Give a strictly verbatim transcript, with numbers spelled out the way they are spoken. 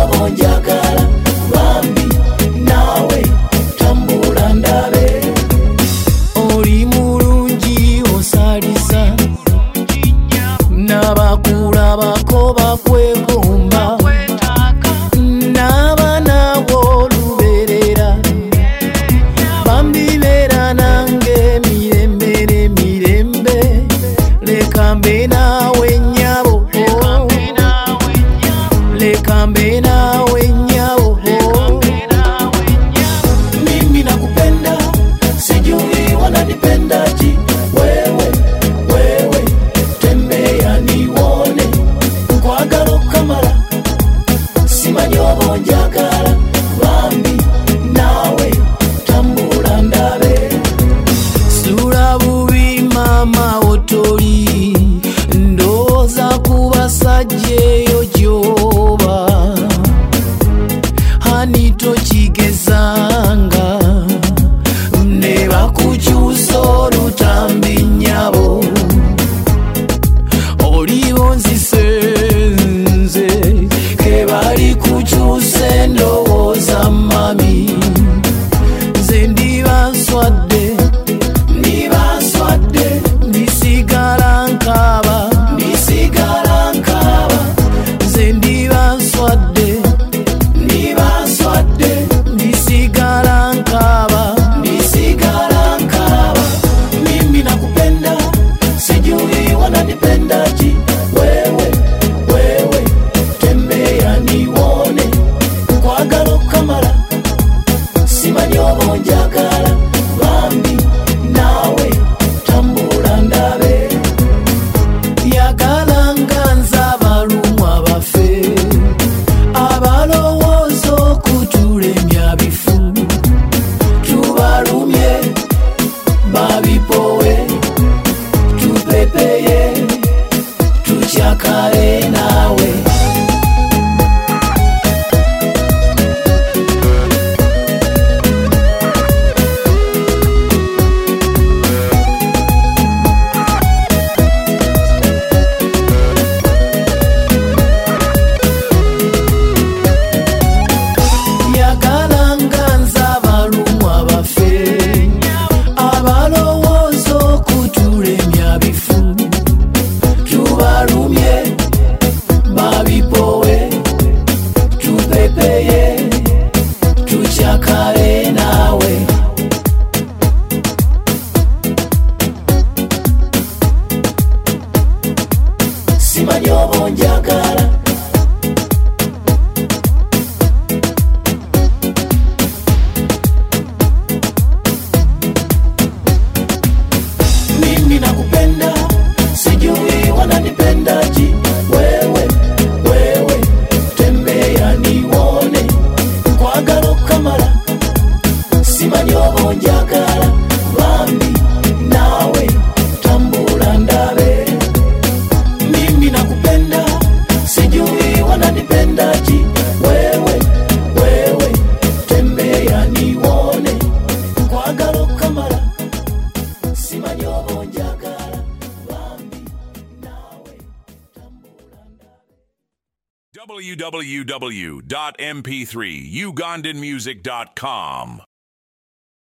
oba onjagala bambi nawe tambula ndabe. Oli mulungi osaliza n'abakulabako bakwegomba n'abaana b'oluberera bambi beera nange mirembe n'emirembe. Leka mbe naawe nnyabo, leka mbe naawe nnyabo. Mimi nakupenda sijui wananipendaje. Wewe wewe tembea nione nkwagala okamala simanyi oba onjagala bambi nawe tambula ndabe. Sula bubi mama otoli ndowooza ku basajja eyo gy'oba hani tokigezanga ne bakukyusa olutambi nnyabo. Oliwo nzisenze ke bali kukyusa endowooza mami. Nze ndiba nswadde ndiba nswadde ndisigala nkaaba ndisigala nkaaba. Nze ndiba nswadde ndiba nswadde ndisigala nkaaba ndisigala nkaaba. Mimi nakupenda sijui wananipendaje. Wewe wewe tembea nione nkwagala okamala simanyi oba onjagala bambi nawe tambula ndabe. Yagala nga nze abalumwa bafe abalowooza okutulemya bifu tubalumye babipowe tupepeye tukyakale nawe. Yagala nga nze abalumwa bafe abalowooza okutulemya bifu tubalumye babipowe tupepeye tukyakale nawe. Simanyi oba onjagala mimi nakupenda sijui wananipendaje. Wewe wewe tembea nione nkwagala okamala simanyi oba onjagala bambi nawe tambula ndabe. Mimi nakupenda sijui wananipendaje. Wewe wewe tembea nione nkwagala okamala simanyi oba onjagala bambi nawe tambula ndabe. w w w dot m p three ugandan music dot com